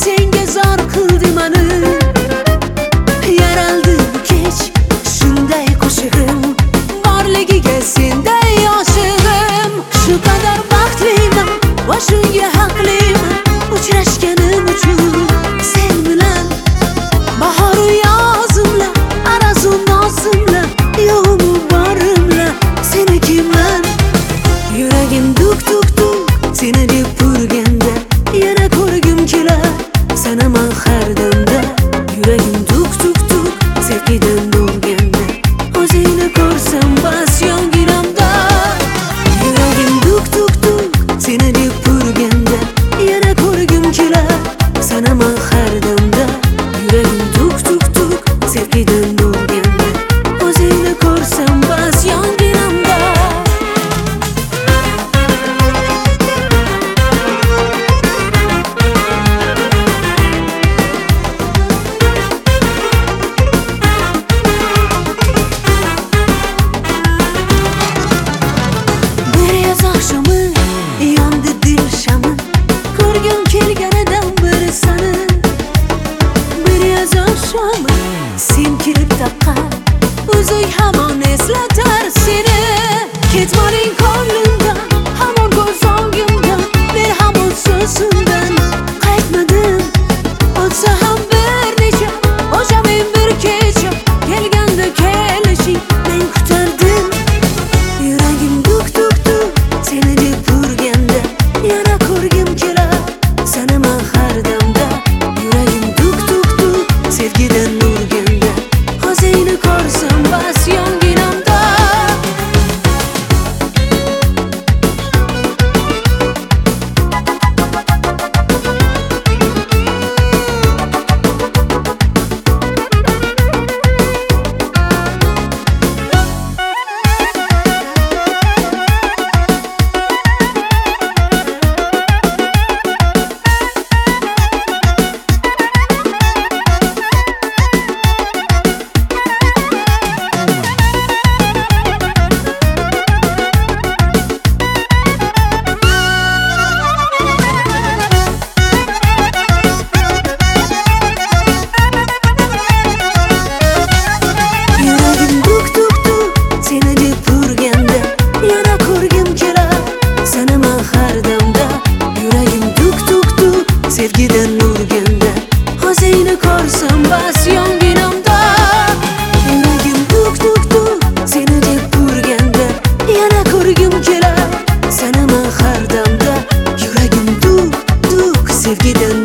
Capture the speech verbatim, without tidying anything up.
senga zor qildi mani. Yaraldi kech shunday qo'shig'im, borligiga senday yoshig'im. Shu qadar baxtliman va shunga haqliman, uchrashganim uchun sen bilan. Bahoru yozimla, arazu nozimla, yo'g'imu borimla senikiman. Yuragim duk duk duk seni deb urganda, yana ko'rgim kelar sanaman har damda. Yuragim duk duk duk sevgidan urganda, o'zingni ko'rsam bas yonginamda. Yuragim duk duk duk seni deb urganda, yana ko'rgim kelar sanaman har damda. Yuragim duk duk duk sevgidan urganda, o'zingni ko'rsam bas yonginamda. Yondi dil shami, ko'rgim kelganidan beri sani. Bir yoz oqshomi sen kirib taqqa, o'zing hamon eslatar seni. Ketmoning ko'nglimdan, hamon ko'z o'ngimdan, men hamon so'zimdan qaytmadim. O'tsa ham bir necha, o'sha men bir kecha, kelganda kelishing men kutardim. Yuragim duk duk duk seni deb urganda, yana ko'rgim kelar sanaman har damda. Yuragim duk duk duk sevgidan urganda, o'zingni ko'rsam bas yonginamda. Sevgidan urganda, o'zingni ko'rsam bas yonginamda. Yuragim duk duk duk seni deb urganda, yana ko'rgim kelar sanaman har damda. Yuragim duk duk sevgidan